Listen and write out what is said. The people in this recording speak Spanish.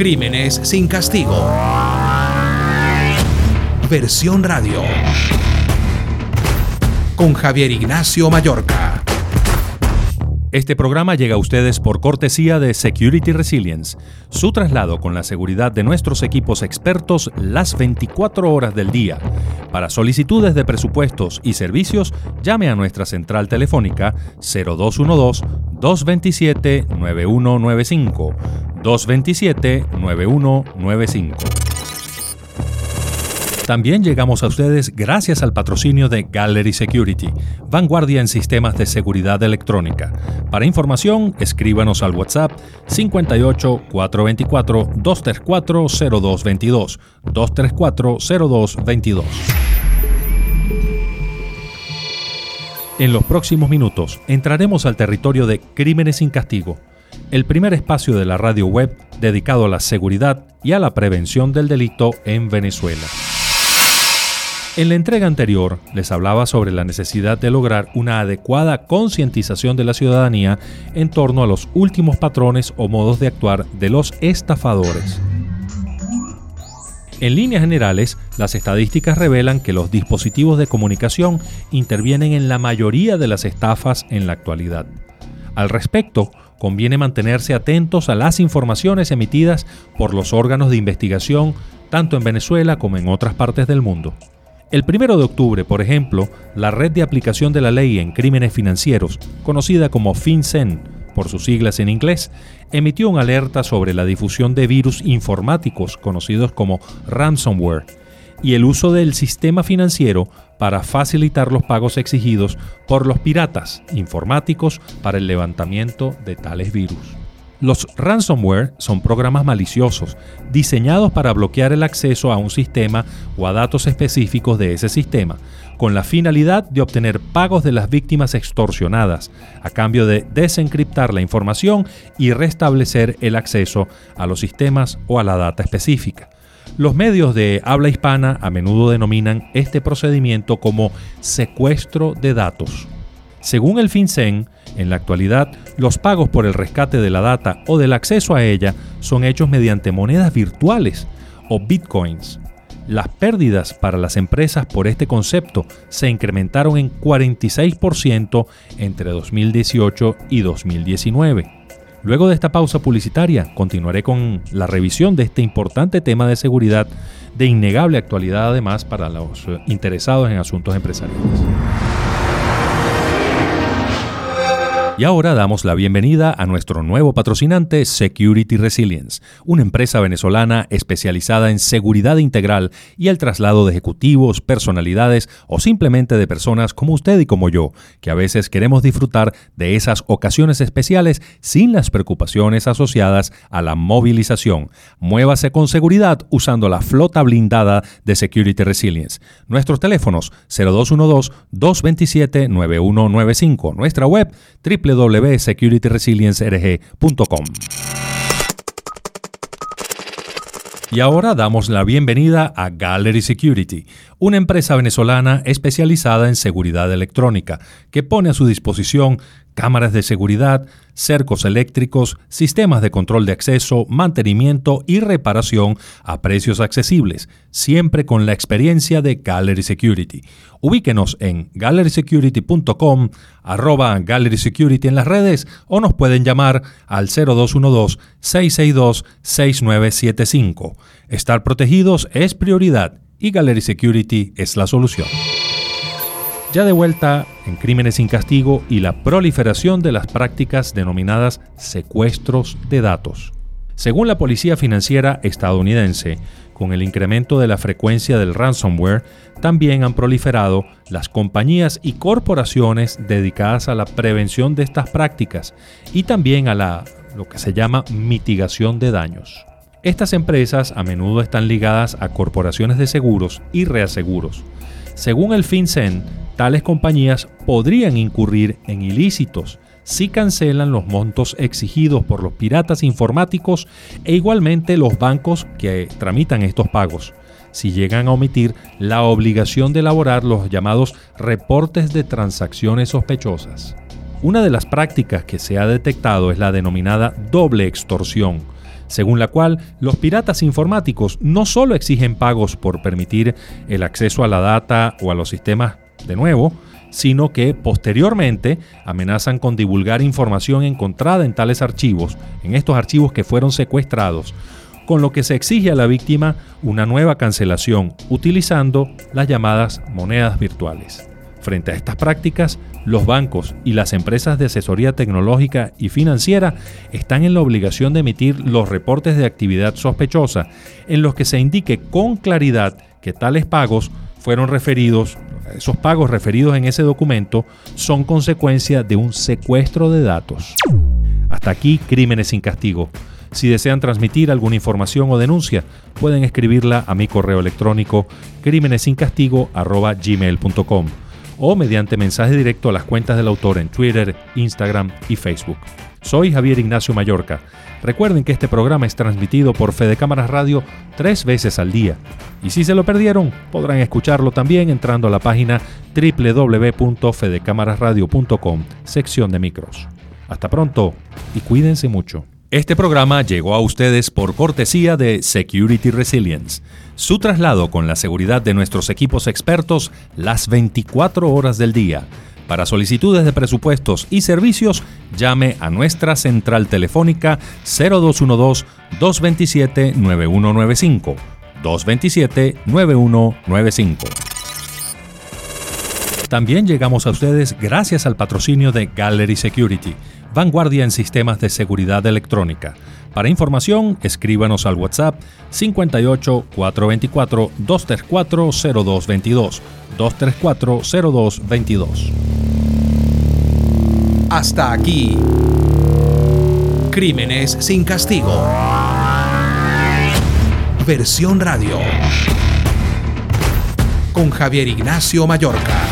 Crímenes sin castigo. Versión radio. Con Javier Ignacio Mallorca. Este programa llega a ustedes por cortesía de Security Resilience, su traslado con la seguridad de nuestros equipos expertos las 24 horas del día. Para solicitudes de presupuestos y servicios, llame a nuestra central telefónica 0212-227-9195, 227-9195. También llegamos a ustedes gracias al patrocinio de Gallery Security, vanguardia en sistemas de seguridad electrónica. Para información, escríbanos al WhatsApp 58 424 234 0222, 234 0222. En los próximos minutos entraremos al territorio de Crímenes sin Castigo, el primer espacio de la radio web dedicado a la seguridad y a la prevención del delito en Venezuela. En la entrega anterior les hablaba sobre la necesidad de lograr una adecuada concientización de la ciudadanía en torno a los últimos patrones o modos de actuar de los estafadores. En líneas generales, las estadísticas revelan que los dispositivos de comunicación intervienen en la mayoría de las estafas en la actualidad. Al respecto, conviene mantenerse atentos a las informaciones emitidas por los órganos de investigación, tanto en Venezuela como en otras partes del mundo. El 1 de octubre, por ejemplo, la Red de Aplicación de la Ley en Crímenes Financieros, conocida como FinCEN, por sus siglas en inglés, emitió una alerta sobre la difusión de virus informáticos conocidos como ransomware y el uso del sistema financiero para facilitar los pagos exigidos por los piratas informáticos para el levantamiento de tales virus. Los ransomware son programas maliciosos diseñados para bloquear el acceso a un sistema o a datos específicos de ese sistema, con la finalidad de obtener pagos de las víctimas extorsionadas, a cambio de desencriptar la información y restablecer el acceso a los sistemas o a la data específica. Los medios de habla hispana a menudo denominan este procedimiento como secuestro de datos. Según el FinCEN, en la actualidad, los pagos por el rescate de la data o del acceso a ella son hechos mediante monedas virtuales o bitcoins. Las pérdidas para las empresas por este concepto se incrementaron en 46% entre 2018 y 2019. Luego de esta pausa publicitaria, continuaré con la revisión de este importante tema de seguridad de innegable actualidad, además, para los interesados en asuntos empresariales. Y ahora damos la bienvenida a nuestro nuevo patrocinante Security Resilience, una empresa venezolana especializada en seguridad integral y el traslado de ejecutivos, personalidades o simplemente de personas como usted y como yo, que a veces queremos disfrutar de esas ocasiones especiales sin las preocupaciones asociadas a la movilización. Muévase con seguridad usando la flota blindada de Security Resilience. Nuestros teléfonos 0212-227-9195, nuestra web www.securityresiliencerg.com. Y ahora damos la bienvenida a Gallery Security, una empresa venezolana especializada en seguridad electrónica, que pone a su disposición cámaras de seguridad, cercos eléctricos, sistemas de control de acceso, mantenimiento y reparación a precios accesibles, siempre con la experiencia de Gallery Security. Ubíquenos en gallerysecurity.com, @gallerysecurity en las redes, o nos pueden llamar al 0212-662-6975. Estar protegidos es prioridad y Gallery Security es la solución. Ya de vuelta en Crímenes sin Castigo y la proliferación de las prácticas denominadas secuestros de datos. Según la Policía Financiera estadounidense, con el incremento de la frecuencia del ransomware, también han proliferado las compañías y corporaciones dedicadas a la prevención de estas prácticas y también a lo que se llama mitigación de daños. Estas empresas a menudo están ligadas a corporaciones de seguros y reaseguros. Según el FinCEN, tales compañías podrían incurrir en ilícitos si cancelan los montos exigidos por los piratas informáticos e igualmente los bancos que tramitan estos pagos, si llegan a omitir la obligación de elaborar los llamados reportes de transacciones sospechosas. Una de las prácticas que se ha detectado es la denominada doble extorsión. según la cual los piratas informáticos no solo exigen pagos por permitir el acceso a la data o a los sistemas de nuevo, sino que posteriormente amenazan con divulgar información encontrada en tales archivos, en estos archivos que fueron secuestrados, con lo que se exige a la víctima una nueva cancelación utilizando las llamadas monedas virtuales. Frente a estas prácticas, los bancos y las empresas de asesoría tecnológica y financiera están en la obligación de emitir los reportes de actividad sospechosa en los que se indique con claridad que tales pagos fueron referidos, esos pagos referidos en ese documento son consecuencia de un secuestro de datos. Hasta aquí, Crímenes sin Castigo. Si desean transmitir alguna información o denuncia, pueden escribirla a mi correo electrónico crimenesincastigo@gmail.com o mediante mensaje directo a las cuentas del autor en Twitter, Instagram y Facebook. Soy Javier Ignacio Mallorca. Recuerden que este programa es transmitido por Fede Cámaras Radio 3 veces al día. Y si se lo perdieron, podrán escucharlo también entrando a la página www.fedecamarasradio.com, sección de micros. Hasta pronto y cuídense mucho. Este programa llegó a ustedes por cortesía de Security Resilience. Su traslado con la seguridad de nuestros equipos expertos las 24 horas del día. Para solicitudes de presupuestos y servicios, llame a nuestra central telefónica 0212-227-9195. 227-9195. También llegamos a ustedes gracias al patrocinio de Gallery Security, vanguardia en sistemas de seguridad electrónica. Para información, escríbanos al WhatsApp 58 424 234 0222, 234 0222. Hasta aquí, Crímenes sin Castigo. Versión radio. Con Javier Ignacio Mallorca.